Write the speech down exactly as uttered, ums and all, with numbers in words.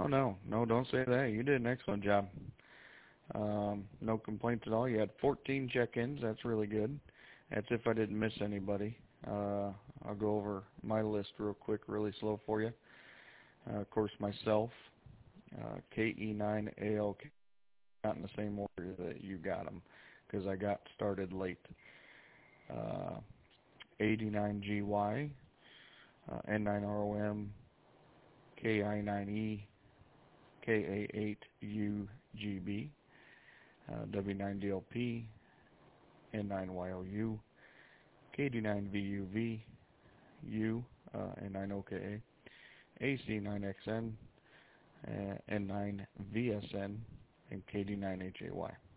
Oh, no. No, don't say that. You did an excellent job. Um, no complaints at all. You had fourteen check-ins. That's really good. That's if I didn't miss anybody. Uh, I'll go over my list real quick, really slow for you. Uh, of course, myself, uh, K E nine A L K, not in the same order that you got them, because I got started late. Uh, eighty-nine G Y, uh, N nine R O M, K I nine E, K A eight U G B, uh, W nine D L P, N nine Y O U, K D nine V U V, U, uh, N nine O K A, A C nine X N, uh, N nine V S N, and K D nine H A Y.